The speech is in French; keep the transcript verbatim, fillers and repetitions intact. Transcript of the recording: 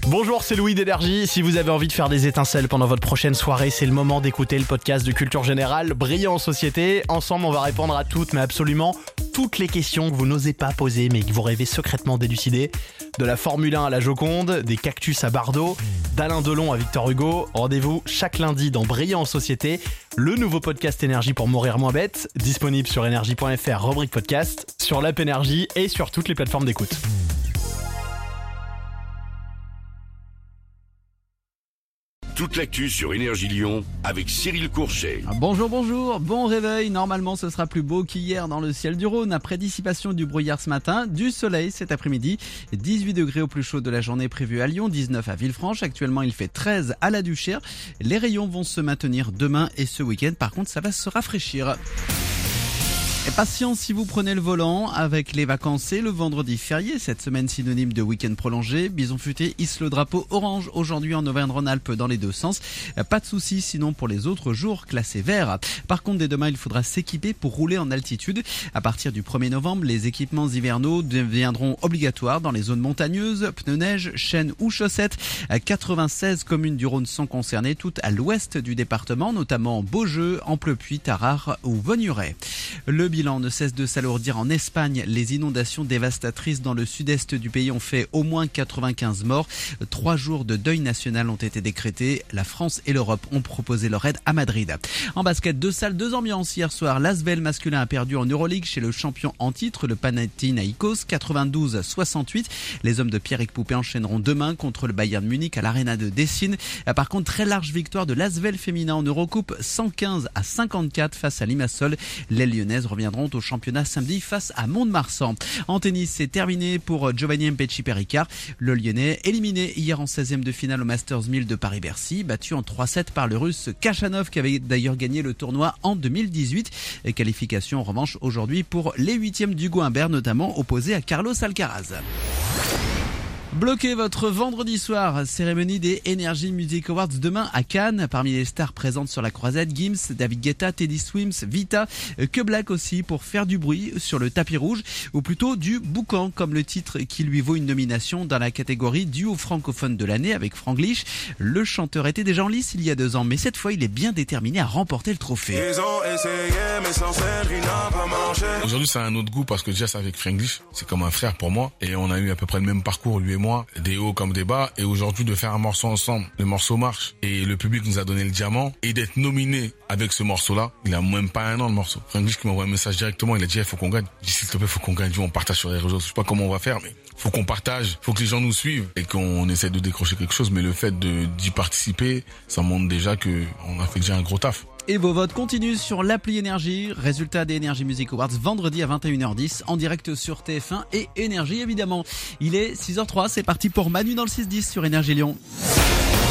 Bonjour, c'est Louis d'Énergie. Si vous avez envie de faire des étincelles pendant votre prochaine soirée, c'est le moment d'écouter le podcast de Culture Générale, Brillant en Société. Ensemble, on va répondre à toutes, mais absolument toutes les questions que vous n'osez pas poser, mais que vous rêvez secrètement d'élucider. De la Formule un à la Joconde, des cactus à Bardot, d'Alain Delon à Victor Hugo. Rendez-vous chaque lundi dans Brillant en Société, le nouveau podcast Énergie pour mourir moins bête, disponible sur énergie point f r, rubrique podcast, sur l'app Énergie et sur toutes les plateformes d'écoute. Toute l'actu sur Énergie Lyon avec Cyril Courchet. Bonjour, bonjour, bon réveil. Normalement, ce sera plus beau qu'hier dans le ciel du Rhône. Après dissipation du brouillard ce matin, du soleil cet après-midi. dix-huit degrés au plus chaud de la journée prévue à Lyon, dix-neuf à Villefranche. Actuellement, il fait treize à la Duchère. Les rayons vont se maintenir demain et ce week-end. Par contre, ça va se rafraîchir. Et patience si vous prenez le volant avec les vacances et le vendredi férié, cette semaine synonyme de week-end prolongé. Bison Futé hisse le drapeau orange aujourd'hui en Auvergne-Rhône-Alpes dans les deux sens. Pas de soucis sinon pour les autres jours classés verts. Par contre, dès demain, il faudra s'équiper pour rouler en altitude. À partir du premier novembre, les équipements hivernaux deviendront obligatoires dans les zones montagneuses, pneus neige, chaînes ou chaussettes. quatre-vingt-seize communes du Rhône sont concernées, toutes à l'ouest du département, notamment Beaujeu, Amplepuis, Tarare ou Vignoret. Le bilan ne cesse de s'alourdir en Espagne. Les inondations dévastatrices dans le sud-est du pays ont fait au moins quatre-vingt-quinze morts. Trois jours de deuil national ont été décrétés. La France et l'Europe ont proposé leur aide à Madrid. En basket, deux salles, deux ambiances. Hier soir, l'Asvel masculin a perdu en Euroleague chez le champion en titre, le Panathinaïkos, quatre-vingt-douze à soixante-huit. Les hommes de Pierrick Poupé enchaîneront demain contre le Bayern Munich à l'Arena de Dessine. Par contre, très large victoire de l'Asvel féminin en Eurocoupe, cent quinze à cinquante-quatre face à Limassol. Les Lyonnaises reviendront au championnat samedi face à Mont-de-Marsan. En tennis, c'est terminé pour Giovanni Mpetshi-Perricard. Le Lyonnais éliminé hier en seizième de finale au Masters mille de Paris-Bercy, battu en trois sept par le Russe Khachanov qui avait d'ailleurs gagné le tournoi en deux mille dix-huit. Et qualification en revanche aujourd'hui pour les huitièmes d'Hugo Humbert, notamment opposé à Carlos Alcaraz. Bloquez votre vendredi soir, cérémonie des Energy Music Awards demain à Cannes. Parmi les stars présentes sur la croisette, Gims, David Guetta, Teddy Swims, Vita, que Black aussi pour faire du bruit sur le tapis rouge, ou plutôt du boucan comme le titre qui lui vaut une nomination dans la catégorie duo francophone de l'année avec Franglish. Le chanteur était déjà en lice il y a deux ans, mais cette fois il est bien déterminé à remporter le trophée. Ils ont essayé, mais sans celle, il n'a pas marché. Aujourd'hui c'est un autre goût parce que déjà c'est avec Franglish, c'est comme un frère pour moi et on a eu à peu près le même parcours lui et moi. Des hauts comme des bas, et aujourd'hui de faire un morceau ensemble, le morceau marche et le public nous a donné le diamant, et d'être nominé avec ce morceau-là, il a même pas un an le morceau. Franglish qui m'envoie un message directement, il a dit hey, faut qu'on gagne. J'ai dit s'il te plaît faut qu'on gagne, on partage sur les réseaux, je sais pas comment on va faire mais faut qu'on partage, faut que les gens nous suivent et qu'on essaie de décrocher quelque chose, mais le fait de d'y participer, ça montre déjà que on a fait déjà un gros taf. Et vos votes continuent sur l'appli Énergie. Résultat des Energy Music Awards vendredi à vingt et une heures dix en direct sur T F un et Énergie évidemment. Il est six heures zéro trois, c'est parti pour Manu dans le six dix sur Énergie Lyon.